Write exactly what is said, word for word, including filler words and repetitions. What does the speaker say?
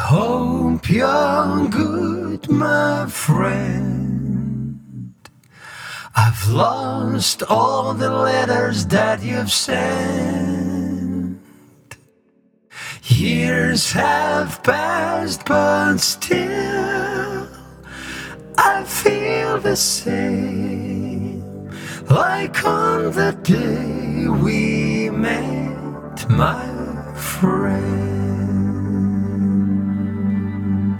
hope you're good, my friend. I've lost all the letters that you've sent. Years have passed, but still I feel the same, like on the day we met, my friend.